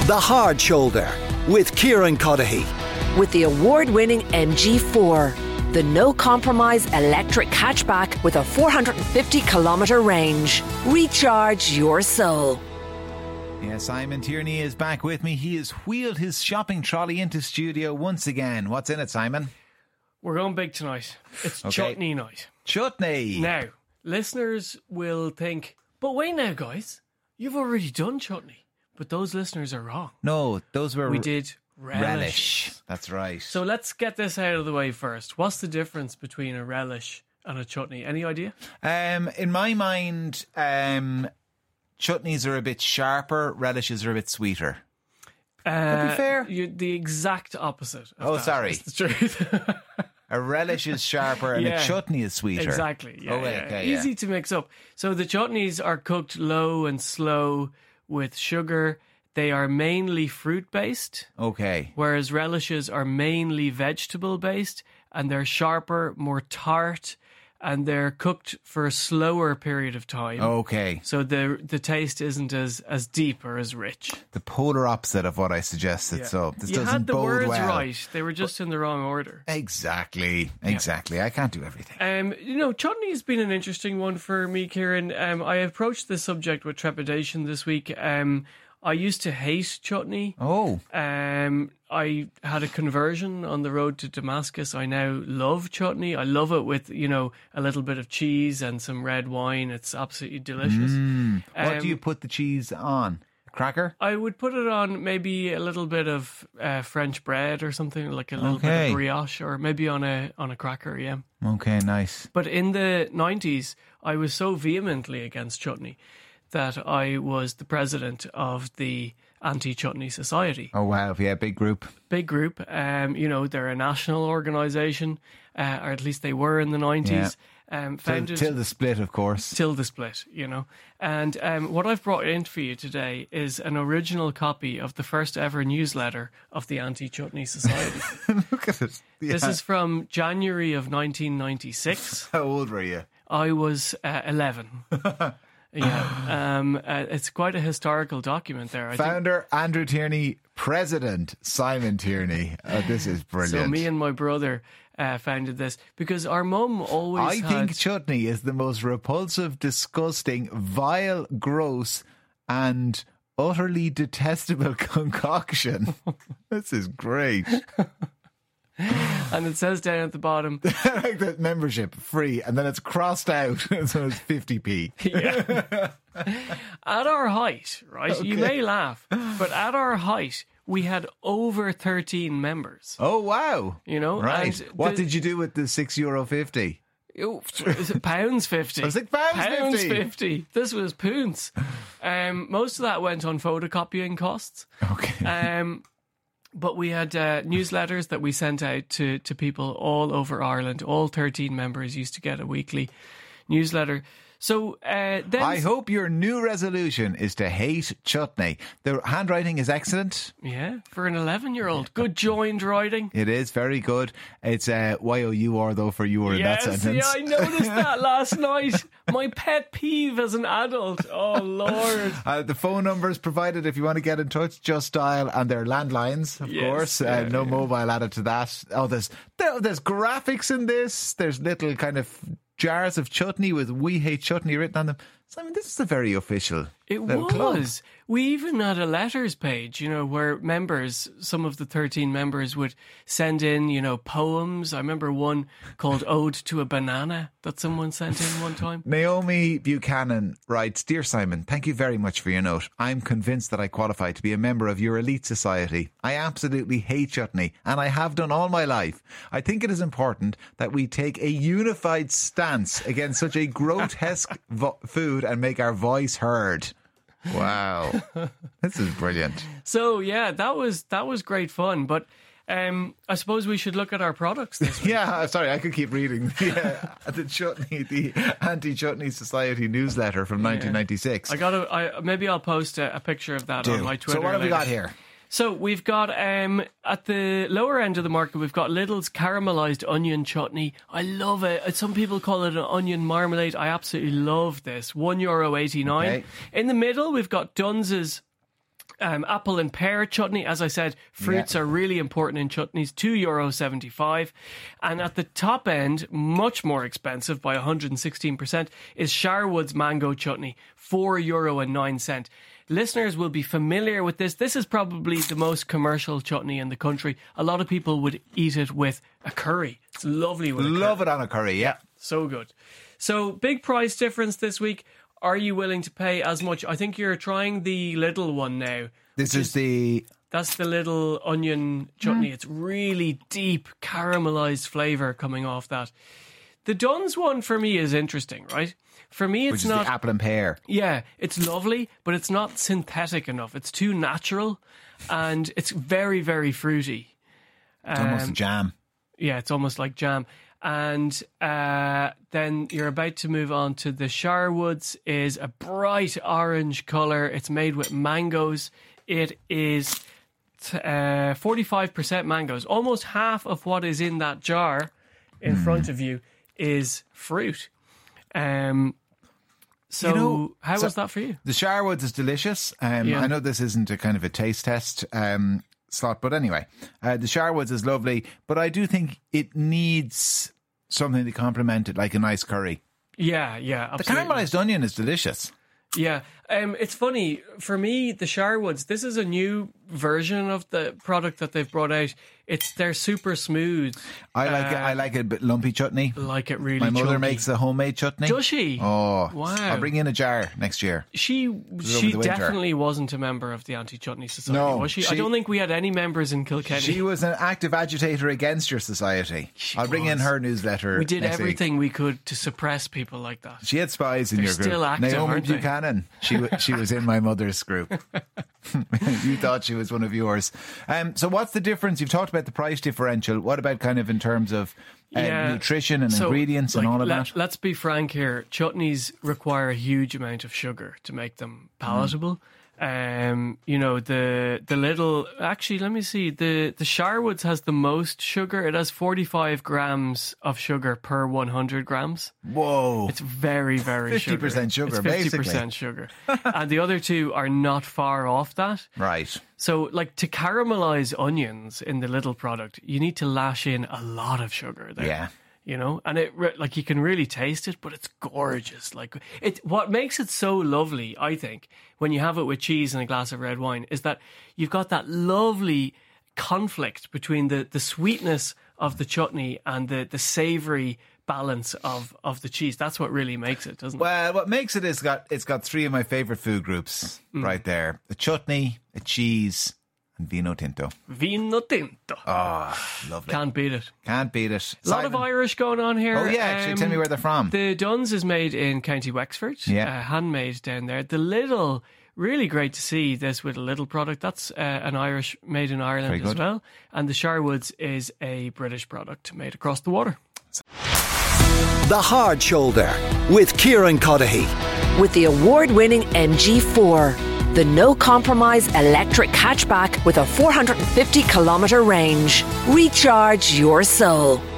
The Hard Shoulder with Kieran Cuddihy. With the award-winning MG4, the no-compromise electric hatchback with a 450-kilometre range. Recharge your soul. Yeah, Simon Tierney is back with me. He has wheeled his shopping trolley into studio once again. What's in it, Simon? We're going big tonight. It's chutney night. Chutney. Now, listeners will think, but wait now, guys. You've already done chutney. But those listeners are wrong. No, those were... We did relish. That's right. So let's get this out of the way first. What's the difference between a relish and a chutney? Any idea? In my mind, chutneys are a bit sharper, relishes are a bit sweeter. That'd be fair. You're the exact opposite. Sorry. That's the truth. A relish is sharper and a chutney is sweeter. Exactly. Yeah, Okay, easy to mix up. So the chutneys are cooked low and slow with sugar. They are mainly fruit-based. Okay. Whereas relishes are mainly vegetable-based, and they're sharper, more tart, and they're cooked for a slower period of time. Okay. So the taste isn't as deep or as rich. The polar opposite of what I suggested. So this doesn't bode well. You had the words right. They were just in the wrong order. Exactly. I can't do everything. Chutney has been an interesting one for me, Kieran. I approached this subject with trepidation this week. I used to hate chutney. Oh. I had a conversion on the road to Damascus. I now love chutney. I love it with, a little bit of cheese and some red wine. It's absolutely delicious. What do you put the cheese on? A cracker? I would put it on maybe a little bit of French bread or something, like a little bit of brioche, or maybe on a cracker, yeah. Okay, nice. But in the 90s, I was so vehemently against chutney that I was the president of the Anti-Chutney Society. Oh, wow. Yeah, big group. Big group. They're a national organisation, or at least they were in the 90s. Founded till the split, of course. Till the split, And what I've brought in for you today is an original copy of the first ever newsletter of the Anti-Chutney Society. Look at it. Yeah. This is from January of 1996. How old were you? I was 11. It's quite a historical document there. Founder Andrew Tierney, President Simon Tierney. This is brilliant. So me and my brother founded this because our mum always I think chutney is the most repulsive, disgusting, vile, gross and utterly detestable concoction. This is great. And it says down at the bottom, like the membership free, and then it's crossed out, so it's 50p. Yeah. At our height, right? Okay. You may laugh, but at our height, we had over 13 members. Oh wow! Right. And what did you do with the €6.50? Pounds 50. I was like, pounds 50. This was pounds. Most of that went on photocopying costs. Okay. But we had newsletters that we sent out to people all over Ireland. All 13 members used to get a weekly newsletter. So then, I hope your new resolution is to hate chutney. The handwriting is excellent. Yeah, for an 11-year-old. Good joined writing. It is very good. It's Y-O-U-R though for you in that sentence. Yeah, I noticed that last night. My pet peeve as an adult. Oh, Lord. The phone number is provided if you want to get in touch. Just dial, and they're landlines, of course. No mobile added to that. Oh, there's graphics in this. There's little kind of jars of chutney with "We Hate Chutney" written on them. So, I mean, this is a very official was. Club. We even had a letters page, where members, some of the 13 members would send in, poems. I remember one called Ode to a Banana that someone sent in one time. Naomi Buchanan writes, "Dear Simon, thank you very much for your note. I'm convinced that I qualify to be a member of your elite society. I absolutely hate chutney, and I have done all my life. I think it is important that we take a unified stance against such a grotesque food and make our voice heard." Wow. This is brilliant. So yeah, that was great fun, but I suppose we should look at our products this week. Yeah, sorry, I could keep reading the Anti-Chutney Society newsletter from 1996. Maybe I'll post a picture of that on my Twitter. So what have we got here? So we've got, at the lower end of the market, we've got Lidl's caramelised onion chutney. I love it. Some people call it an onion marmalade. I absolutely love this. €1.89. Okay. In the middle, we've got Dunz's Apple and pear chutney, as I said, fruits are really important in chutneys, €2.75. And at the top end, much more expensive by 116%, is Sharwood's mango chutney, €4.09. Listeners will be familiar with this. This is probably the most commercial chutney in the country. A lot of people would eat it with a curry. It's lovely with a curry. Love it on a curry, yeah. So good. So, big price difference this week. Are you willing to pay as much? I think you're trying the little one now. That's the little onion chutney. It's really deep caramelized flavour coming off that. The Dunn's one for me is interesting, right? For me, it's not the apple and pear. Yeah, it's lovely, but it's not synthetic enough. It's too natural, and it's very, very fruity. It's almost a jam. Yeah, it's almost like jam. And then you're about to move on to the Sharwood's. Is a bright orange colour. It's made with mangoes. It is 45% mangoes. Almost half of what is in that jar in front of you is fruit. So how was that for you? The Sharwood's is delicious. I know this isn't a kind of a taste test slot, but anyway, the Sharwood's is lovely, but I do think it needs something to complement it, like a nice curry. Yeah, absolutely. The caramelized onion is delicious. Yeah, it's funny for me. The Sharwood's. This is a new version of the product that they've brought out. They're super smooth. I like it a bit lumpy chutney. Like it really. My mother chunky. makes a homemade chutney. Does she? Oh, wow! I'll bring in a jar next year. She definitely wasn't a member of the Anti-Chutney Society, was she? I don't think we had any members in Kilkenny. She was an active agitator against your society. I'll bring in her newsletter. We did next everything week. we could to suppress people like that. She had spies in your group. Still active, Naomi aren't they? Buchanan. She was in my mother's group. You thought she was one of yours. So what's the difference? You've talked about the price differential. What about kind of in terms of nutrition and ingredients and all of that? Let's be frank here. Chutneys require a huge amount of sugar to make them palatable. The little, actually, let me see. The Sharwood's has the most sugar. It has 45 grams of sugar per 100 grams. Whoa. It's very, very 50% sugar, it's 50% basically. sugar. And the other two are not far off that. Right. So, like, to caramelize onions in the little product, you need to lash in a lot of sugar there. Yeah. You know, and you can really taste it, but it's gorgeous. Like, what makes it so lovely, I think, when you have it with cheese and a glass of red wine, is that you've got that lovely conflict between the sweetness of the chutney and the savoury balance of the cheese. That's what really makes it, doesn't it? Well, what makes it is it's got three of my favourite food groups right there: a chutney, a cheese, and vino tinto. Vino tinto. Oh, lovely. Can't beat it. Can't beat it. A lot of Irish going on here. Oh, yeah, actually, tell me where they're from. The Dunn's is made in County Wexford. Yeah. Handmade down there. The Lidl, really great to see this with a Lidl product. That's an Irish, made in Ireland as well. And the Sharwood's is a British product made across the water. The Hard Shoulder with Kieran Cuddihy. With the award-winning MG4, the no-compromise electric hatchback with a 450-kilometre range. Recharge your soul.